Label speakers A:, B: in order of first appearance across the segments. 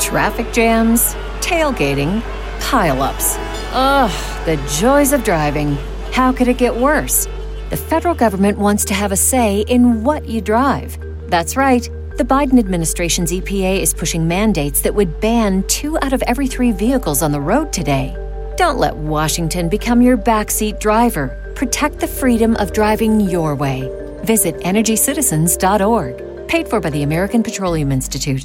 A: Traffic jams, tailgating, pile-ups. Ugh, the joys of driving. How could it get worse? The federal government wants to have a say in what you drive. That's right. The Biden administration's EPA is pushing mandates that would ban 2 out of every 3 vehicles on the road today. Don't let Washington become your backseat driver. Protect the freedom of driving your way. Visit EnergyCitizens.org. Paid for by the American Petroleum Institute.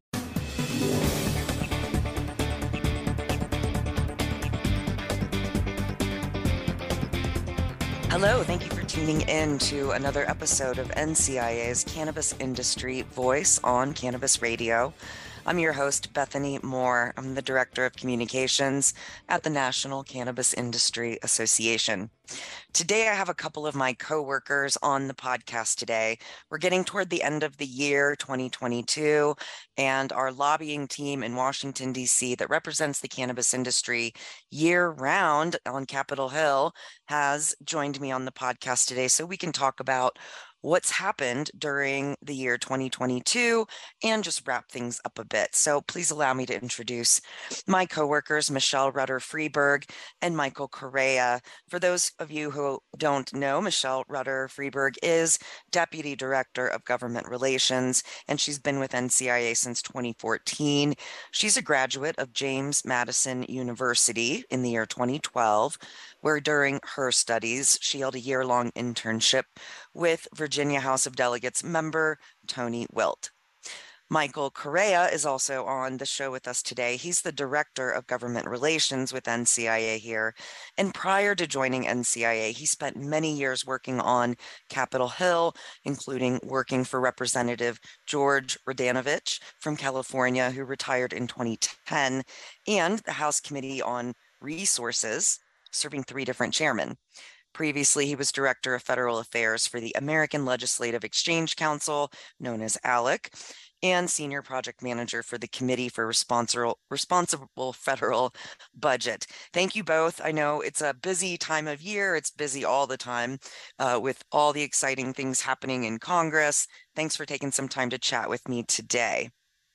B: Hello, thank you for tuning in to another episode of NCIA's Cannabis Industry Voice on Cannabis Radio. I'm your host, Bethany Moore. I'm the Director of Communications at the National Cannabis Industry Association. Today, I have a couple of my coworkers on the podcast today. We're getting toward the end of the year 2022, and our lobbying team in Washington, D.C. that represents the cannabis industry year-round on Capitol Hill has joined me on the podcast today so we can talk about what's happened during the year 2022 and just wrap things up a bit. So please allow me to introduce my coworkers, Michelle Rutter-Freeberg and Michael Correa. For those of you who don't know, Michelle Rutter-Freeberg is Deputy Director of Government Relations, and she's been with NCIA since 2014. She's a graduate of James Madison University in the year 2012, where during her studies, she held a year-long internship with Virginia House of Delegates member Tony Wilt. Michael Correa is also on the show with us today. He's the Director of Government Relations with NCIA here. And prior to joining NCIA, he spent many years working on Capitol Hill, including working for Representative George Radanovich from California, who retired in 2010, and the House Committee on Resources, serving 3 different chairmen. Previously, he was Director of Federal Affairs for the American Legislative Exchange Council, known as ALEC, and Senior Project Manager for the Committee for Responsible Federal Budget. Thank you both. I know it's a busy time of year. It's busy all the time with all the exciting things happening in Congress. Thanks for taking some time to chat with me today.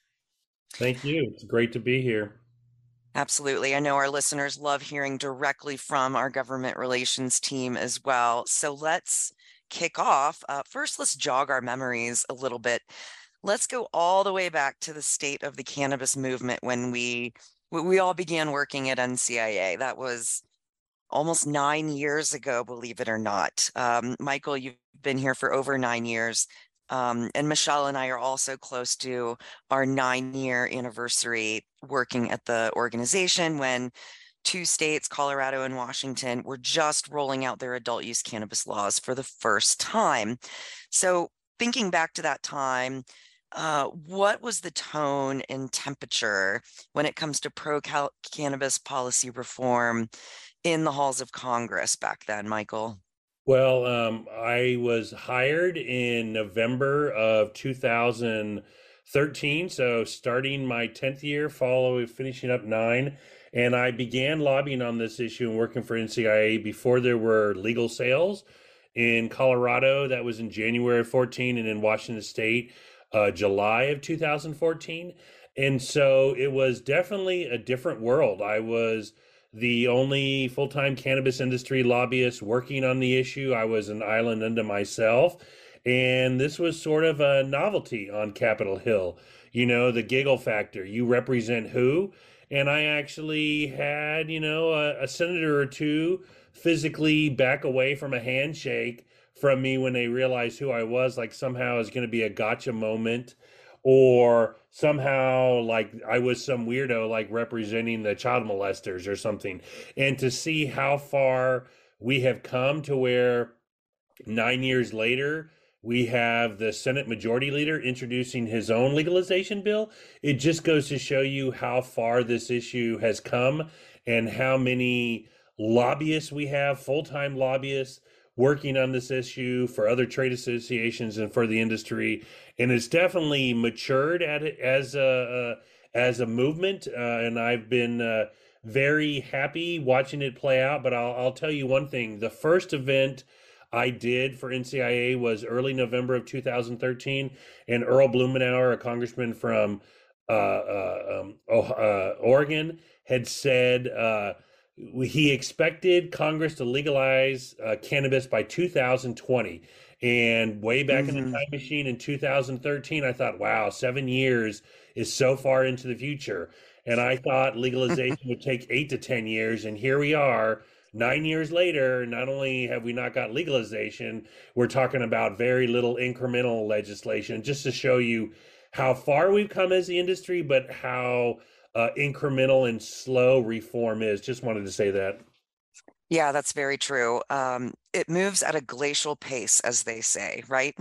C: Thank you. It's great to be here.
B: Absolutely. I know our listeners love hearing directly from our government relations team as well. So let's kick off. First, let's jog our memories a little bit. Let's go all the way back to the state of the cannabis movement when we all began working at NCIA. That was almost 9 years ago, believe it or not. Michael, you've been here for over 9 years. And Michelle and I are also close to our 9-year anniversary working at the organization when 2 states, Colorado and Washington, were just rolling out their adult use cannabis laws for the first time. So thinking back to that time, what was the tone and temperature when it comes to pro-cannabis policy reform in the halls of Congress back then, Michael?
C: Well, I was hired in November of 2013, so starting my 10th year, finishing up 9, and I began lobbying on this issue and working for NCIA before there were legal sales. In Colorado, that was in January of 14, and in Washington State, July of 2014. And so it was definitely a different world. I was the only full-time cannabis industry lobbyist working on the issue. I was an island unto myself. And this was sort of a novelty on Capitol Hill. You know, the giggle factor. You represent who? And I actually had, a senator or 2 physically back away from a handshake from me when they realized who I was, like somehow it was going to be a gotcha moment, or somehow like I was some weirdo like representing the child molesters or something. And to see how far we have come to where 9 years later we have the Senate Majority Leader introducing his own legalization bill, it just goes to show you how far this issue has come and how many lobbyists we have, full-time lobbyists, working on this issue for other trade associations and for the industry. And it's definitely matured at it as a movement. And I've been very happy watching it play out. But I'll tell you one thing. The first event I did for NCIA was early November of 2013. And Earl Blumenauer, a congressman from Oregon had said he expected Congress to legalize cannabis by 2020. And way back in the
B: Hmm.
C: time machine in 2013, I thought, wow, 7 years is so far into the future. And I thought legalization would take 8 to 10 years. And here we are, 9 years later. Not only have we not got legalization, we're talking about very little incremental legislation, just to show you how far we've come as the industry, but how incremental and slow reform is. Just wanted to say that.
B: Yeah, that's very true. It moves at a glacial pace, as they say, right?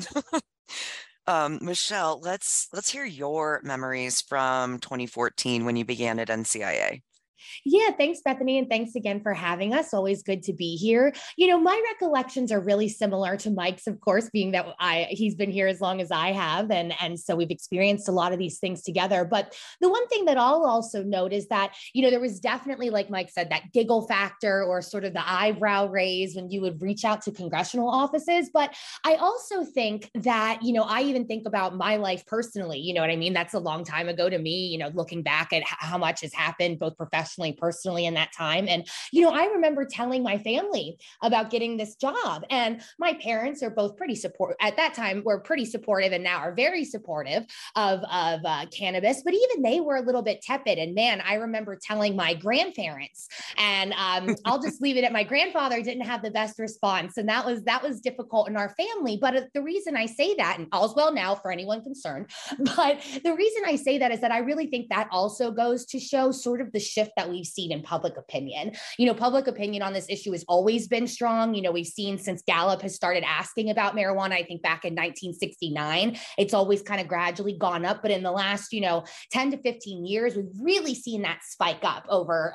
B: Michelle, let's hear your memories from 2014 when you began at NCIA.
D: Yeah, thanks, Bethany, and thanks again for having us. Always good to be here. My recollections are really similar to Mike's, of course, being that he's been here as long as I have, and so we've experienced a lot of these things together. But the one thing that I'll also note is that there was definitely, like Mike said, that giggle factor or sort of the eyebrow raise when you would reach out to congressional offices. But I also think that I even think about my life personally. You know what I mean? That's a long time ago to me. Looking back at how much has happened, both professionally, personally in that time. And, I remember telling my family about getting this job, and my parents are both pretty supportive at that time, were pretty supportive, and now are very supportive of cannabis, but even they were a little bit tepid. And man, I remember telling my grandparents, and I'll just leave it at my grandfather didn't have the best response. And that was difficult in our family. But the reason I say that, and all's well now for anyone concerned, but the reason I say that is that I really think that also goes to show sort of the shift that we've seen in public opinion. Public opinion on this issue has always been strong. We've seen since Gallup has started asking about marijuana, I think back in 1969, it's always kind of gradually gone up. But in the last, 10 to 15 years, we've really seen that spike up over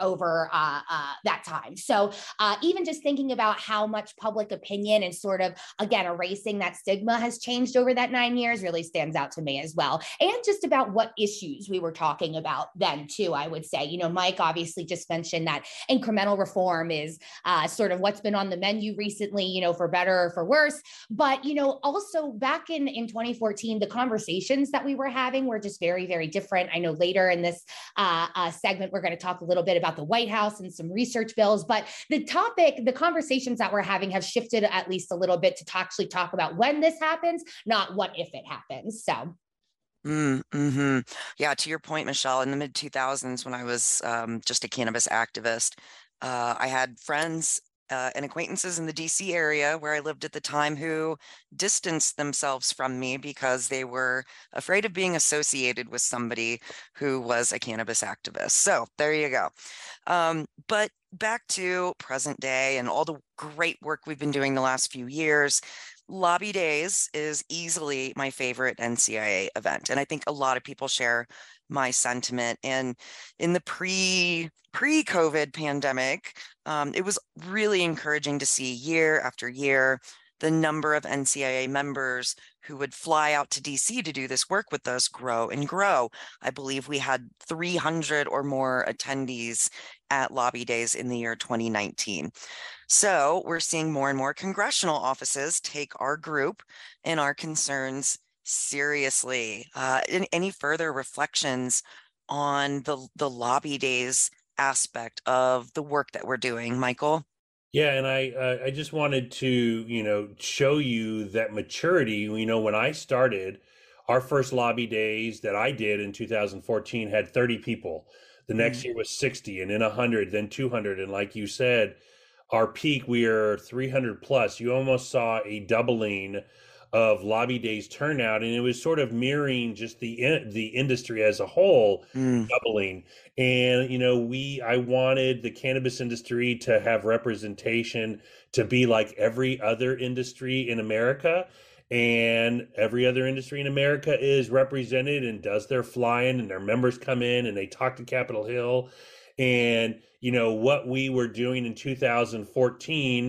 D: that time. So even just thinking about how much public opinion and sort of, again, erasing that stigma has changed over that 9 years really stands out to me as well. And just about what issues we were talking about then too, I would say. Mike obviously just mentioned that incremental reform is sort of what's been on the menu recently, for better or for worse. But, also back in 2014, the conversations that we were having were just very, very different. I know later in this segment, we're going to talk a little bit about the White House and some research bills, but the conversations that we're having have shifted at least a little bit to actually talk about when this happens, not what if it happens. So.
B: Mm-hmm. Yeah, to your point, Michelle, in the mid 2000s, when I was just a cannabis activist, I had friends and acquaintances in the DC area where I lived at the time who distanced themselves from me because they were afraid of being associated with somebody who was a cannabis activist. So there you go. But back to present day and all the great work we've been doing the last few years. Lobby Days is easily my favorite NCIA event. And I think a lot of people share my sentiment. And in the pre-COVID pandemic, it was really encouraging to see year after year the number of NCIA members who would fly out to DC to do this work with us grow and grow. I believe we had 300 or more attendees at Lobby Days in the year 2019. So we're seeing more and more congressional offices take our group and our concerns seriously. Any further reflections on the Lobby Days aspect of the work that we're doing, Michael?
C: Yeah, and I just wanted to, show you that maturity. When I started, our first lobby days that I did in 2014 had 30 people. The next year was 60, and then 100, then 200. And like you said, our peak, we are 300 plus. You almost saw a doubling of lobby days turnout, and it was sort of mirroring just the industry as a whole doubling. And I wanted the cannabis industry to have representation, to be like every other industry in America. And every other industry in America is represented and does their flying, and their members come in and they talk to Capitol Hill. And what we were doing in 2014,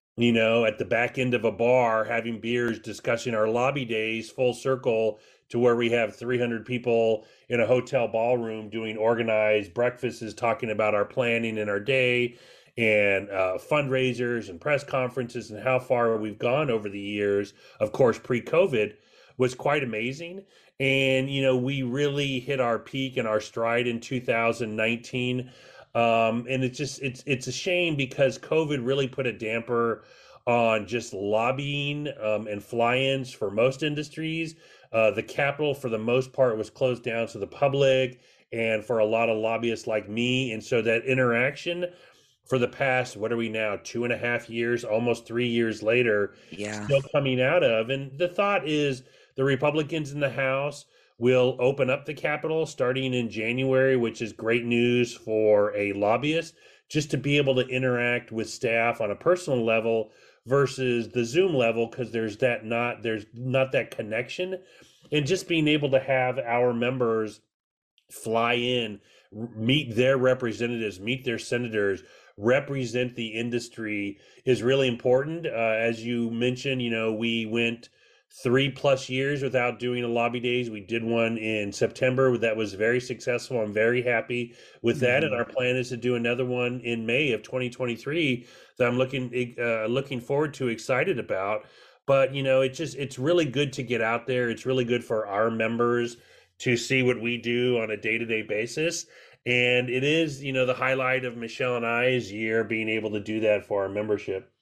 C: at the back end of a bar, having beers, discussing our lobby days, full circle to where we have 300 people in a hotel ballroom doing organized breakfasts, talking about our planning and our day, and fundraisers and press conferences, and how far we've gone over the years, of course, pre-COVID, was quite amazing. And, we really hit our peak and our stride in 2019. And it's a shame because COVID really put a damper on just lobbying and fly-ins for most industries. The Capitol, for the most part, was closed down to the public and for a lot of lobbyists like me. And so that interaction for the past, what are we now, 2.5 years, almost 3 years later,
B: Yeah.
C: still coming out of. And the thought is the Republicans in the House will open up the Capitol starting in January, which is great news for a lobbyist, just to be able to interact with staff on a personal level versus the Zoom level, because there's not that connection. And just being able to have our members fly in, meet their representatives, meet their senators, represent the industry is really important. As you mentioned, we went 3+ years without doing a lobby days. We did one in September that was very successful. I'm very happy with that, and our plan is to do another one in May of 2023 that I'm looking forward to, excited about. But it's really good to get out there. It's really good for our members to see what we do on a day-to-day basis. And it is, the highlight of Michelle and I's year, being able to do that for our membership.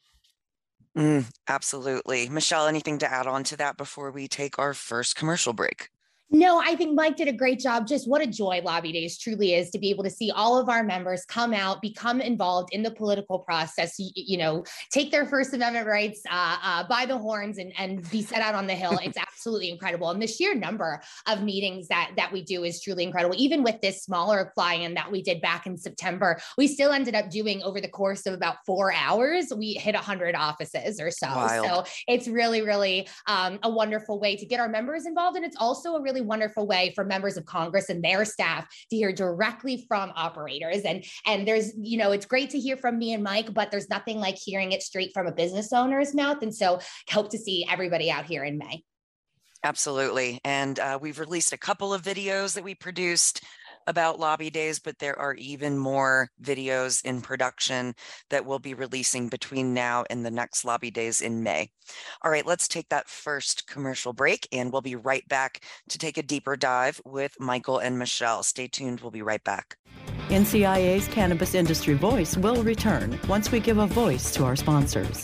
B: Absolutely. Michelle, anything to add on to that before we take our first commercial break?
D: No, I think Mike did a great job. Just what a joy Lobby Days truly is, to be able to see all of our members come out, become involved in the political process, take their First Amendment rights by the horns and be set out on the Hill. It's absolutely incredible. And the sheer number of meetings that we do is truly incredible. Even with this smaller fly-in that we did back in September, we still ended up doing, over the course of about 4 hours, we hit 100 offices or so.
B: Wild.
D: So it's really, really a wonderful way to get our members involved. And it's also a really wonderful way for members of Congress and their staff to hear directly from operators. And there's, it's great to hear from me and Mike, but there's nothing like hearing it straight from a business owner's mouth. And so hope to see everybody out here in May.
B: Absolutely. And we've released a couple of videos that we produced about Lobby Days, but there are even more videos in production that we'll be releasing between now and the next Lobby Days in May. All right, let's take that first commercial break, and we'll be right back to take a deeper dive with Michael and Michelle. Stay tuned. We'll be right back.
E: NCIA's Cannabis Industry Voice will return once we give a voice to our sponsors.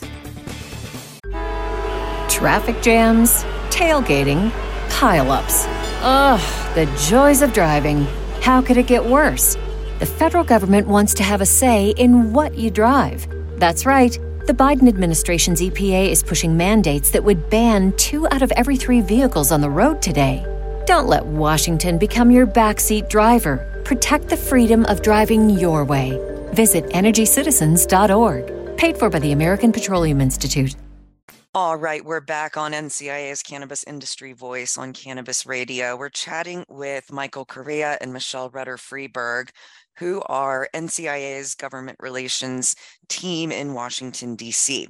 A: Traffic jams, tailgating, pileups. Ugh, the joys of driving. How could it get worse? The federal government wants to have a say in what you drive. That's right. The Biden administration's EPA is pushing mandates that would ban 2 out of every 3 vehicles on the road today. Don't let Washington become your backseat driver. Protect the freedom of driving your way. Visit EnergyCitizens.org. Paid for by the American Petroleum Institute.
B: All right, we're back on NCIA's Cannabis Industry Voice on Cannabis Radio. We're chatting with Michael Correa and Michelle Rutter-Freeberg, who are NCIA's government relations team in Washington, D.C.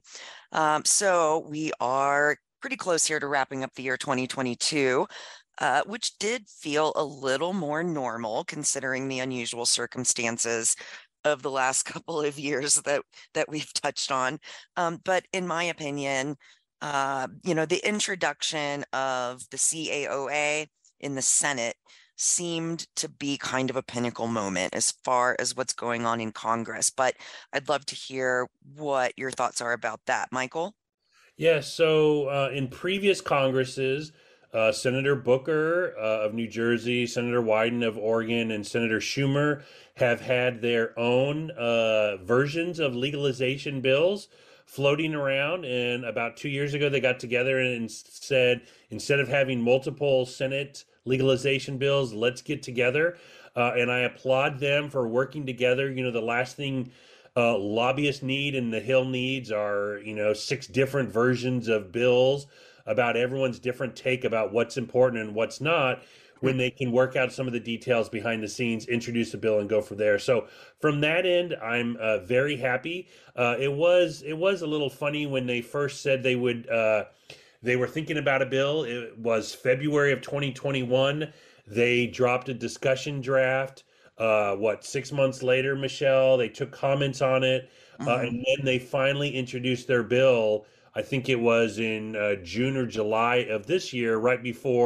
B: So we are pretty close here to wrapping up the year 2022, which did feel a little more normal considering the unusual circumstances of the last couple of years that we've touched on. But in my opinion, the introduction of the CAOA in the Senate seemed to be kind of a pinnacle moment as far as what's going on in Congress. But I'd love to hear what your thoughts are about that. Michael?
C: Yeah, so in previous Congresses, Senator Booker of New Jersey, Senator Wyden of Oregon, and Senator Schumer have had their own versions of legalization bills floating around. And about 2 years ago, they got together and said, instead of having multiple Senate legalization bills, let's get together. And I applaud them for working together. The last thing lobbyists need and the Hill needs are, 6 different versions of bills about everyone's different take about what's important and what's not, when they can work out some of the details behind the scenes, introduce a bill and go from there. So from that end, I'm very happy. It was a little funny when they first said they were thinking about a bill. It was February of 2021. They dropped a discussion draft. 6 months later, Michelle, they took comments on it. And then they finally introduced their bill. I think it was in June or July of this year, right before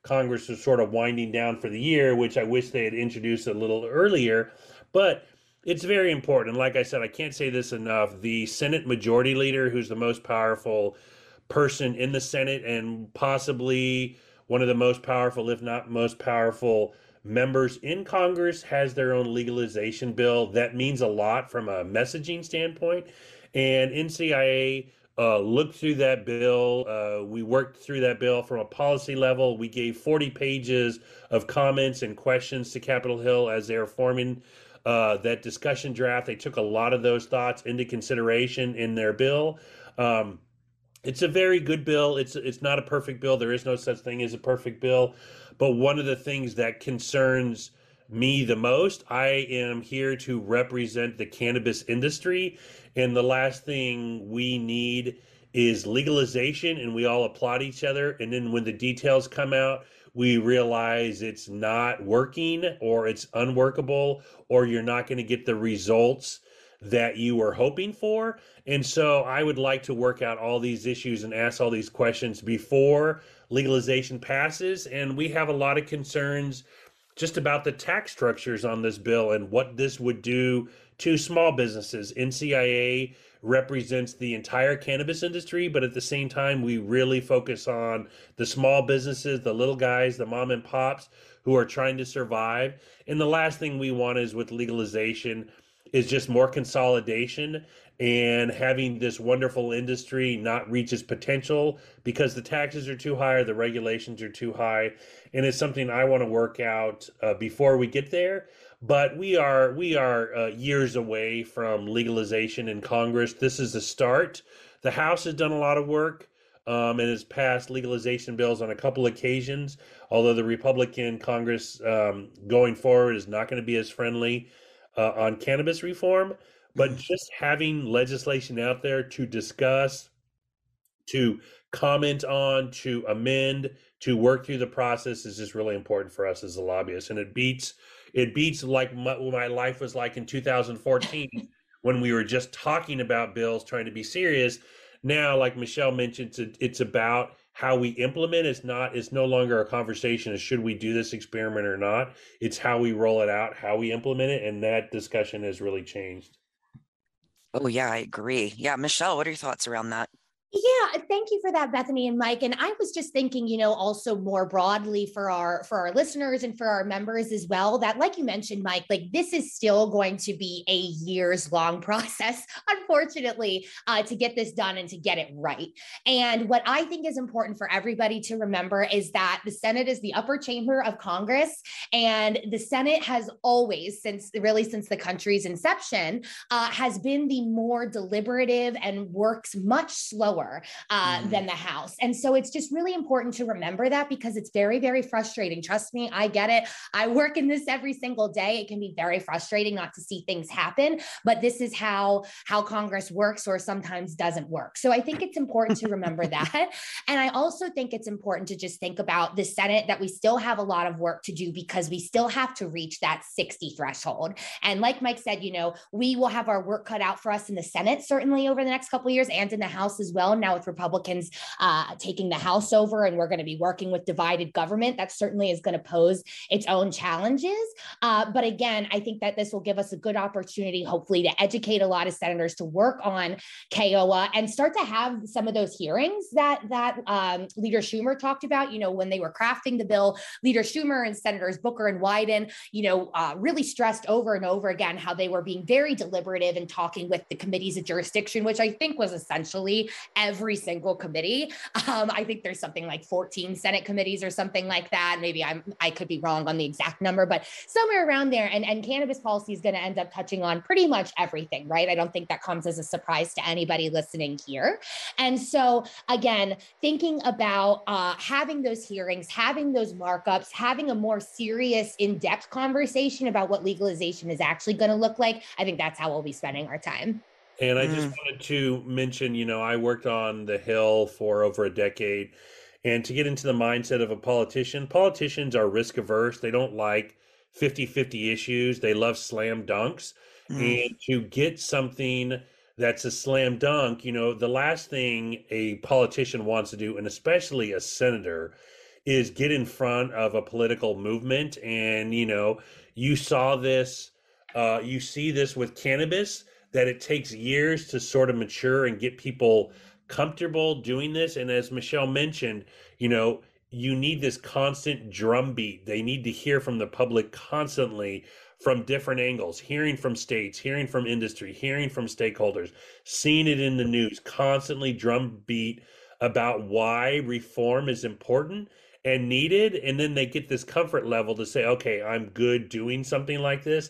C: Congress was sort of winding down for the year, which I wish they had introduced a little earlier. But it's very important. Like I said, I can't say this enough. The Senate Majority Leader, who's the most powerful person in the Senate and possibly one of the most powerful, if not most powerful, members in Congress, has their own legalization bill. That means a lot from a messaging standpoint. And NCIA looked through that bill. We worked through that bill from a policy level. We gave 40 pages of comments and questions to Capitol Hill as they were forming that discussion draft. They took a lot of those thoughts into consideration in their bill. It's a very good bill. It's not a perfect bill. There is no such thing as a perfect bill. But one of the things that concerns me the most, I am here to represent the cannabis industry. And the last thing we need is legalization, and we all applaud each other. And then when the details come out, we realize it's not working, or it's unworkable, or you're not going to get the results that you were hoping for. And so I would like to work out all these issues and ask all these questions before legalization passes. And we have a lot of concerns just about the tax structures on this bill and what this would do to small businesses. NCIA represents the entire cannabis industry, but at the same time, we really focus on the small businesses, the little guys, the mom and pops who are trying to survive. And the last thing we want is with legalization is just more consolidation and having this wonderful industry not reach its potential because the taxes are too high or the regulations are too high. And it's something I want to work out before we get there. But we are years away from legalization in Congress. This is the start. The House has done a lot of work and has passed legalization bills on a couple occasions, although the Republican Congress going forward is not going to be as friendly on cannabis reform. But just having legislation out there to discuss, to comment on, to amend, to work through the process is just really important for us as a lobbyist. And it beats like what my life was like in 2014 when we were just talking about bills, trying to be serious. Now, like Michelle mentioned, it's about how we implement. It's no longer a conversation of should we do this experiment or not. It's how we roll it out, how we implement it. And that discussion has really changed.
B: Oh, yeah, I agree. Yeah, Michelle, what are your thoughts around that?
D: Yeah, thank you for that, Bethany and Mike. And I was just thinking, also more broadly for our listeners and for our members as well, that like you mentioned, Mike, like this is still going to be a years long process, unfortunately, to get this done and to get it right. And what I think is important for everybody to remember is that the Senate is the upper chamber of Congress, and the Senate has always, since the country's inception, has been the more deliberative and works much slower than the House. And so it's just really important to remember that because it's very, very frustrating. Trust me, I get it. I work in this every single day. It can be very frustrating not to see things happen, but this is how Congress works or sometimes doesn't work. So I think it's important to remember that. And I also think it's important to just think about the Senate, that we still have a lot of work to do because we still have to reach that 60 threshold. And like Mike said, we will have our work cut out for us in the Senate, certainly over the next couple of years, and in the House as well. Now with Republicans taking the House over, and we're going to be working with divided government, that certainly is going to pose its own challenges. But again, I think that this will give us a good opportunity, hopefully, to educate a lot of senators to work on KOA and start to have some of those hearings that Leader Schumer talked about. When they were crafting the bill, Leader Schumer and Senators Booker and Wyden, really stressed over and over again how they were being very deliberative and talking with the committees of jurisdiction, which I think was essentially every single committee. I think there's something like 14 Senate committees or something like that. Maybe I could be wrong on the exact number, but somewhere around there. And cannabis policy is going to end up touching on pretty much everything, right? I don't think that comes as a surprise to anybody listening here. And so again, thinking about having those hearings, having those markups, having a more serious, in-depth conversation about what legalization is actually going to look like, I think that's how we'll be spending our time.
C: And I just wanted to mention, I worked on the Hill for over a decade. And to get into the mindset of a politician, politicians are risk averse. They don't like 50-50 issues. They love slam dunks. And to get something that's a slam dunk, the last thing a politician wants to do, and especially a senator, is get in front of a political movement. And, you saw this, you see this with cannabis, that it takes years to sort of mature and get people comfortable doing this. And as Michelle mentioned, you need this constant drumbeat. They need to hear from the public constantly from different angles, hearing from states, hearing from industry, hearing from stakeholders, seeing it in the news, constantly drumbeat about why reform is important and needed. And then they get this comfort level to say, okay, I'm good doing something like this.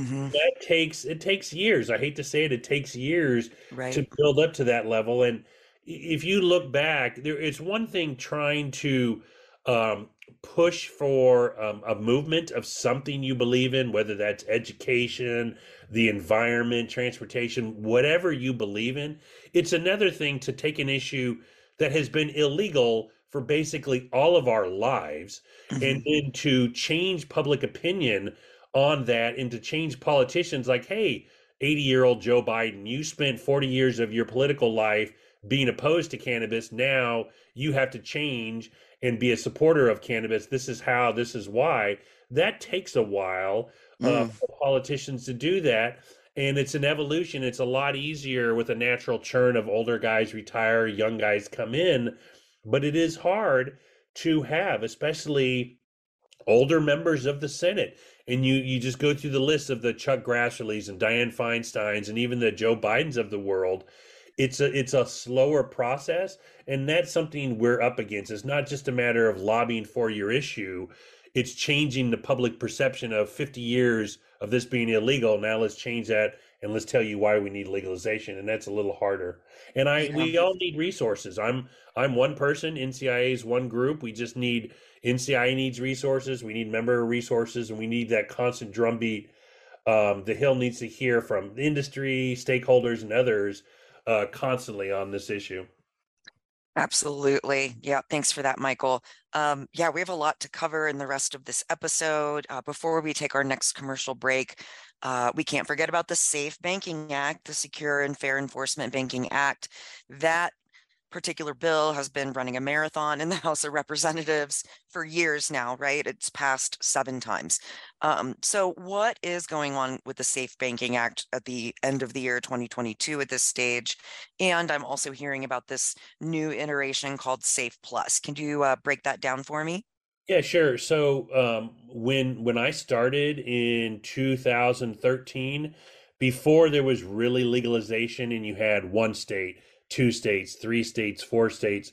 C: It takes years. I hate to say it, it takes years
B: Right.
C: to build up to that level. And if you look back, it's one thing trying to push for a movement of something you believe in, whether that's education, the environment, transportation, whatever you believe in. It's another thing to take an issue that has been illegal for basically all of our lives and then to change public opinion on that and to change politicians like, hey, 80-year-old Joe Biden, you spent 40 years of your political life being opposed to cannabis. Now you have to change and be a supporter of cannabis. This is how, this is why. That takes a while for politicians to do that. And it's an evolution. It's a lot easier with a natural churn of older guys retire, young guys come in. But it is hard to have, especially older members of the Senate. And you just go through the list of the Chuck Grassley's and Dianne Feinstein's and even the Joe Bidens of the world. It's a slower process, and that's something we're up against. It's not just a matter of lobbying for your issue. It's changing the public perception of 50 years of this being illegal. Now let's change that and let's tell you why we need legalization, and that's a little harder. And we all need resources. I'm one person, NCIA is one group. We just need, NCIA needs resources, we need member resources, and we need that constant drumbeat. The Hill needs to hear from the industry, stakeholders, and others constantly on this issue.
B: Absolutely. Yeah. Thanks for that, Michael. Yeah, we have a lot to cover in the rest of this episode. Before we take our next commercial break, we can't forget about the Safe Banking Act, the Secure and Fair Enforcement Banking Act. That particular bill has been running a marathon in the House of Representatives for years now, right? It's passed 7 times. So what is going on with the Safe Banking Act at the end of the year 2022 at this stage? And I'm also hearing about this new iteration called Safe Plus. Can you break that down for me?
C: Yeah, sure. So when I started in 2013, before there was really legalization and you had one state, 2 states, 3 states, 4 states,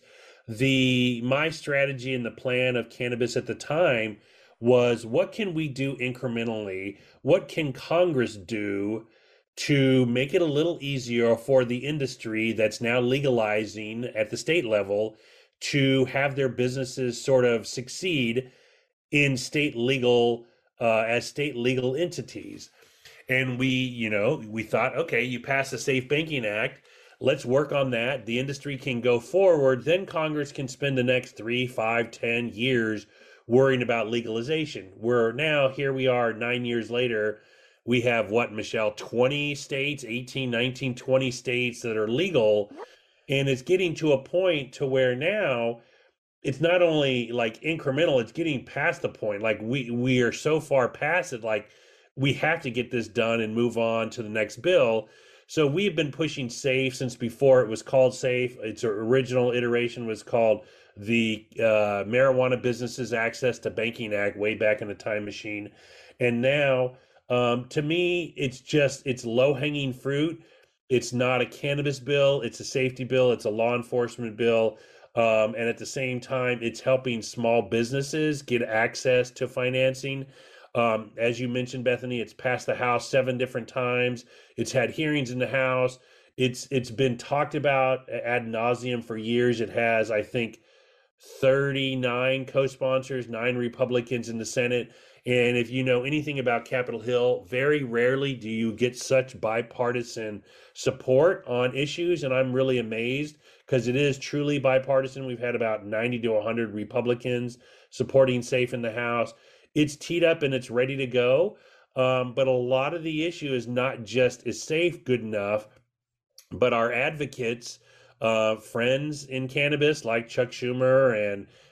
C: my strategy and the plan of cannabis at the time was, what can we do incrementally? What can Congress do to make it a little easier for the industry that's now legalizing at the state level to have their businesses sort of succeed in state legal as state legal entities? And we thought, okay, you pass the Safe Banking Act, let's work on that. The industry can go forward. Then Congress can spend the next 3, 5, 10 years worrying about legalization. Where now, here we are 9 years later, we have what, Michelle, 20 states, 18, 19, 20 states that are legal. And it's getting to a point to where now it's not only like incremental, it's getting past the point. Like we are so far past it, like we have to get this done and move on to the next bill. So we've been pushing SAFE since before it was called SAFE. Its original iteration was called the Marijuana Businesses Access to Banking Act, way back in the time machine. And now, to me, it's low-hanging fruit. It's not a cannabis bill. It's a safety bill. It's a law enforcement bill. And at the same time, it's helping small businesses get access to financing. As you mentioned, Bethany, it's passed the House 7 different times. It's had hearings in the House. It's been talked about ad nauseum for years. It has, I think, 39 co-sponsors, 9 Republicans in the Senate. And if you know anything about Capitol Hill, very rarely do you get such bipartisan support on issues. And I'm really amazed because it is truly bipartisan. We've had about 90 to 100 Republicans supporting SAFE in the House. It's teed up and it's ready to go. But a lot of the issue is not just, is SAFE good enough, but our advocates, friends in cannabis like Chuck Schumer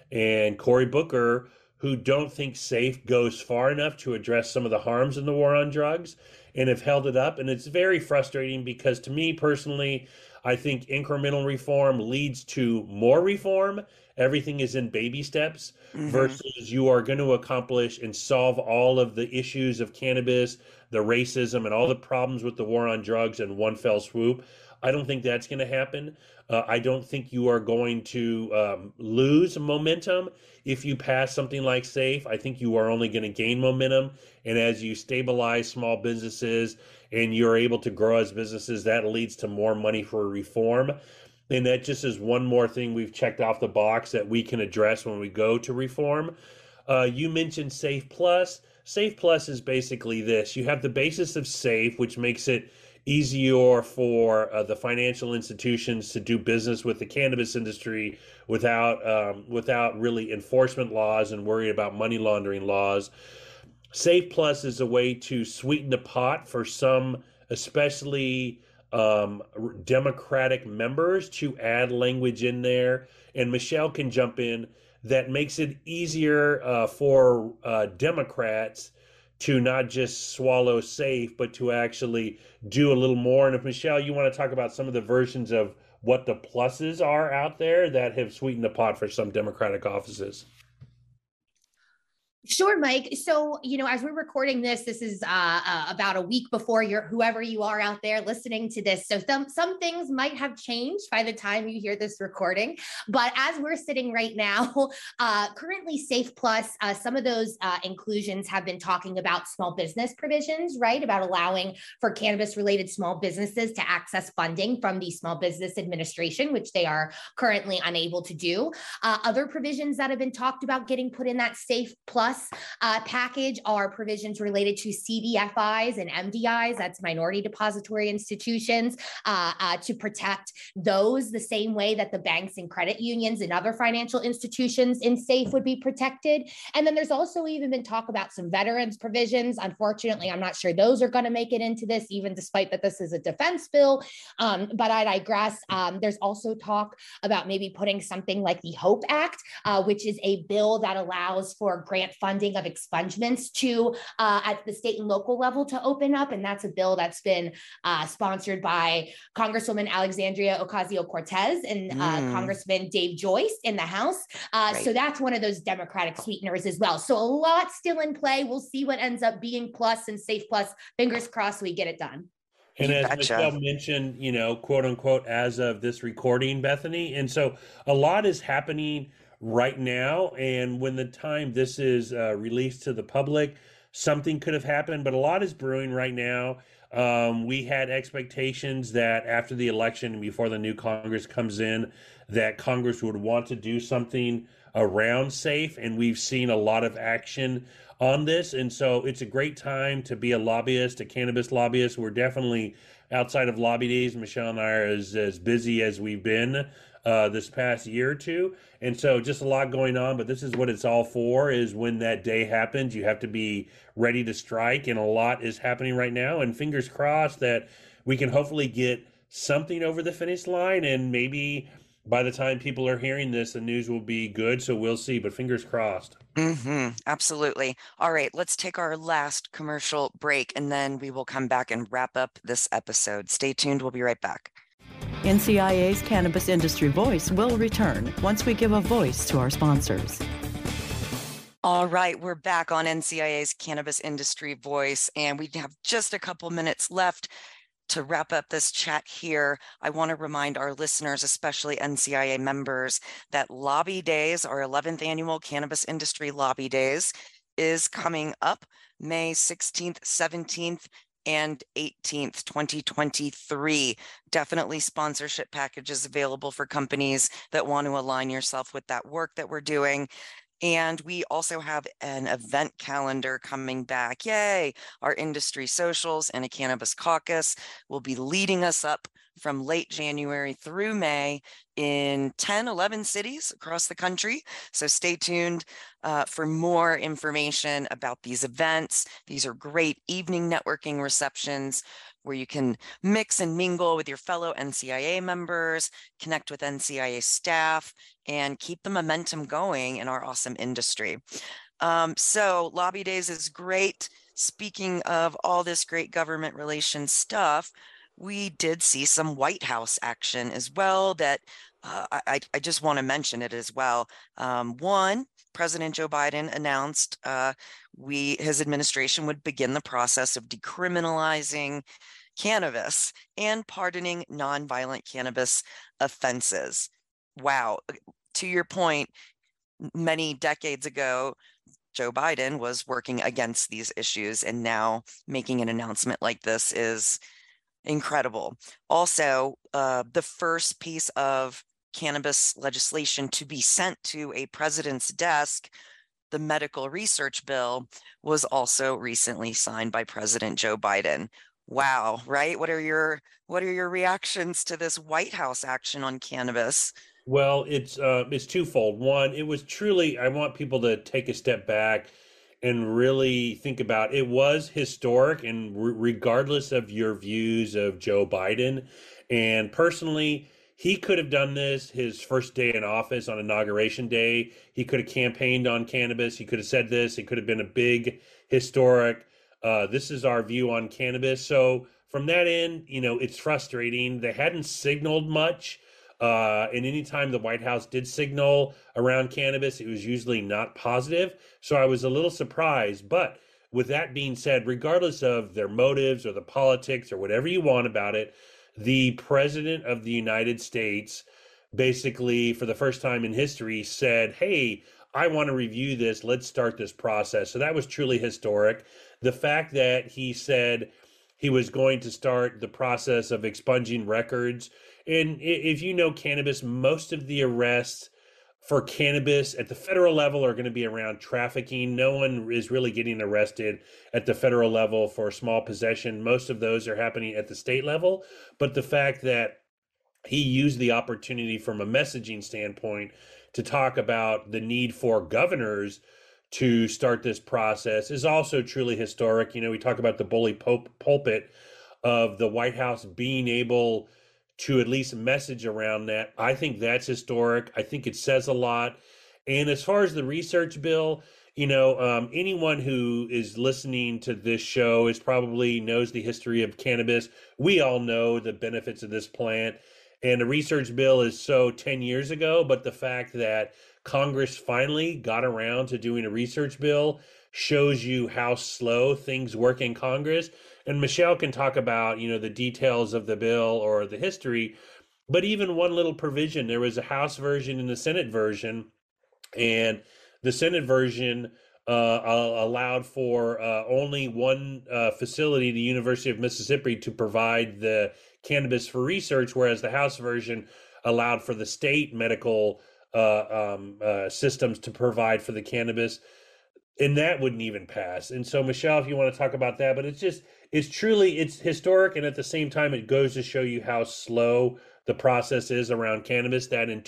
C: and Cory Booker, who don't think SAFE goes far enough to address some of the harms in the war on drugs and have held it up. And it's very frustrating because, to me personally, I think incremental reform leads to more reform. Everything is in baby steps versus you are going to accomplish and solve all of the issues of cannabis, the racism, and all the problems with the war on drugs in one fell swoop. I don't think that's going to happen. I don't think you are going to lose momentum if you pass something like SAFE. I think you are only going to gain momentum. And as you stabilize small businesses and you're able to grow as businesses, that leads to more money for reform. And that just is one more thing we've checked off the box that we can address when we go to reform. You mentioned SAFE Plus. SAFE Plus is basically this. You have the basis of SAFE, which makes it easier for the financial institutions to do business with the cannabis industry without really enforcement laws and worry about money laundering laws. SAFE Plus is a way to sweeten the pot for some, especially Democratic members, to add language in there. And Michelle can jump in. That makes it easier for Democrats to not just swallow SAFE, but to actually do a little more. And if, Michelle, you want to talk about some of the versions of what the pluses are out there that have sweetened the pot for some Democratic offices.
D: Sure, Mike. So, as we're recording this is about a week before whoever you are out there listening to this. So some things might have changed by the time you hear this recording. But as we're sitting right now, currently SAFE Plus, some of those inclusions have been talking about small business provisions, right? About allowing for cannabis-related small businesses to access funding from the Small Business Administration, which they are currently unable to do. Other provisions that have been talked about getting put in that SAFE Plus package are provisions related to CDFIs and MDIs, that's minority depository institutions, to protect those the same way that the banks and credit unions and other financial institutions in SAFE would be protected. And then there's also even been talk about some veterans provisions. Unfortunately, I'm not sure those are going to make it into this, even despite that this is a defense bill. But I digress. There's also talk about maybe putting something like the HOPE Act, which is a bill that allows for grant funding of expungements to at the state and local level to open up. And that's a bill that's been sponsored by Congresswoman Alexandria Ocasio-Cortez and Congressman Dave Joyce in the House. Right. So that's one of those Democratic sweeteners as well. So a lot still in play. We'll see what ends up being Plus and SAFE Plus. Fingers crossed we get it done.
C: And as Michelle mentioned, quote unquote, as of this recording, Bethany. And so a lot is happening right now. And when the time this is released to the public, something could have happened, but a lot is brewing right now. We had expectations that after the election and before the new Congress comes in, that Congress would want to do something around SAFE. And we've seen a lot of action on this. And so it's a great time to be a lobbyist, a cannabis lobbyist. We're definitely outside of lobby days. Michelle and I are as busy as we've been this past year or two. And so just a lot going on, but this is what it's all for, is when that day happens, you have to be ready to strike. And a lot is happening right now, and fingers crossed that we can hopefully get something over the finish line. And maybe by the time people are hearing this, the news will be good. So we'll see, but fingers crossed.
B: Absolutely. All right, let's take our last commercial break, and then we will come back and wrap up this episode. Stay tuned. We'll be right back.
E: NCIA's Cannabis Industry Voice will return once we give a voice to our sponsors.
B: All right, we're back on NCIA's Cannabis Industry Voice, and we have just a couple minutes left to wrap up this chat here. I want to remind our listeners, especially NCIA members, that Lobby Days, our 11th annual Cannabis Industry Lobby Days, is coming up May 16th, 17th, and 18th, 2023. Definitely sponsorship packages available for companies that want to align yourself with that work that we're doing. And we also have an event calendar coming back. Yay! Our industry socials and a cannabis caucus will be leading us up from late January through May in 10, 11 cities across the country. So stay tuned for more information about these events. These are great evening networking receptions where you can mix and mingle with your fellow NCIA members, connect with NCIA staff, and keep the momentum going in our awesome industry. So Lobby Days is great. Speaking of all this great government relations stuff, we did see some White House action as well that I just want to mention it as well. One, President Joe Biden announced his administration would begin the process of decriminalizing cannabis and pardoning nonviolent cannabis offenses. Wow. To your point, many decades ago, Joe Biden was working against these issues, and now making an announcement like this is incredible. Also, the first piece of cannabis legislation to be sent to a president's desk, the medical research bill, was also recently signed by President Joe Biden. Wow, right? What are your reactions to this White House action on cannabis?
C: Well, it's twofold. One, it was truly, I want people to take a step back and really think about it. Was historic, and regardless of your views of Joe Biden, and personally, he could have done this his first day in office on Inauguration Day. He could have campaigned on cannabis. He could have said this. It could have been a big historic, this is our view on cannabis. So from that end, it's frustrating. They hadn't signaled much. And anytime the White House did signal around cannabis, it was usually not positive. So I was a little surprised. But with that being said, regardless of their motives or the politics or whatever you want about it, the President of the United States basically, for the first time in history, said, hey, I want to review this. Let's start this process. So that was truly historic. The fact that he said he was going to start the process of expunging records. And if you know cannabis, most of the arrests for cannabis at the federal level are going to be around trafficking. No one is really getting arrested at the federal level for small possession. Most of those are happening at the state level. But the fact that he used the opportunity from a messaging standpoint to talk about the need for governors to start this process is also truly historic. We talk about the bully pulpit of the White House being able to at least message around that. I think that's historic. I think it says a lot. And as far as the research bill, anyone who is listening to this show probably knows the history of cannabis. We all know the benefits of this plant. And a research bill is so 10 years ago, but the fact that Congress finally got around to doing a research bill shows you how slow things work in Congress. And Michelle can talk about, the details of the bill or the history, but even one little provision, there was a House version and the Senate version, and the Senate version allowed for only one facility, the University of Mississippi, to provide the cannabis for research, whereas the House version allowed for the state medical systems to provide for the cannabis, and that wouldn't even pass. And so, Michelle, if you want to talk about that, but it's historic, and at the same time, it goes to show you how slow the process is around cannabis, that in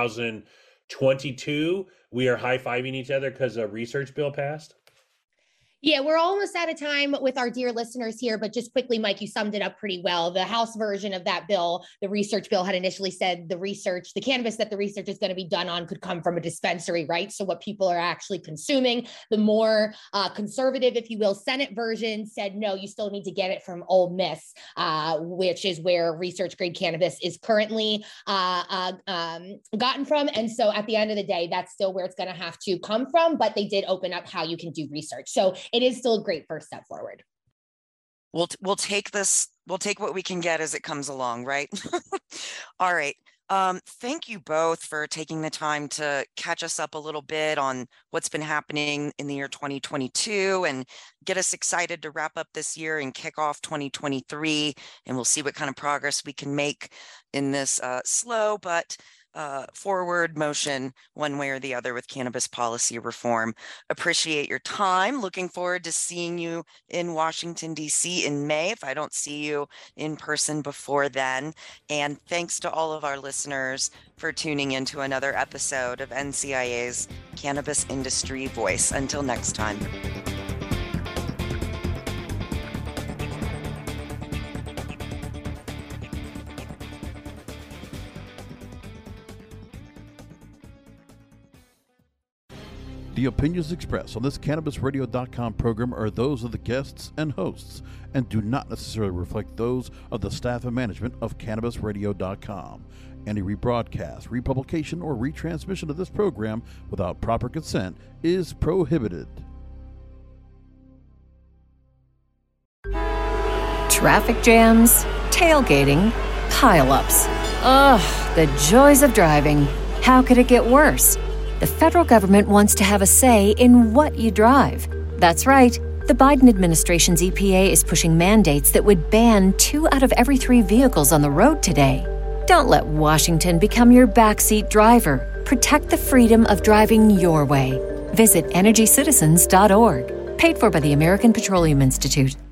C: 2022, we are high-fiving each other because a research bill passed.
D: Yeah, we're almost out of time with our dear listeners here, but just quickly, Mike, you summed it up pretty well. The House version of that bill, the research bill, had initially said the cannabis that the research is going to be done on could come from a dispensary, right? So what people are actually consuming. The more conservative, if you will, Senate version said, no, you still need to get it from Ole Miss, which is where research grade cannabis is currently gotten from. And so at the end of the day, that's still where it's going to have to come from, but they did open up how you can do research. So it is still a great first step forward.
B: We'll take this. We'll take what we can get as it comes along, right? All right. Thank you both for taking the time to catch us up a little bit on what's been happening in the year 2022 and get us excited to wrap up this year and kick off 2023. And we'll see what kind of progress we can make in this slow but forward motion one way or the other with cannabis policy reform. Appreciate your time. Looking forward to seeing you in Washington, D.C. in May, if I don't see you in person before then. And thanks to all of our listeners for tuning in to another episode of NCIA's Cannabis Industry Voice. Until next time.
F: The opinions expressed on this CannabisRadio.com program are those of the guests and hosts and do not necessarily reflect those of the staff and management of CannabisRadio.com. Any rebroadcast, republication, or retransmission of this program without proper consent is prohibited.
A: Traffic jams, tailgating, pileups. Ugh, the joys of driving. How could it get worse? The federal government wants to have a say in what you drive. That's right. The Biden administration's EPA is pushing mandates that would ban 2 out of every 3 vehicles on the road today. Don't let Washington become your backseat driver. Protect the freedom of driving your way. Visit EnergyCitizens.org. Paid for by the American Petroleum Institute.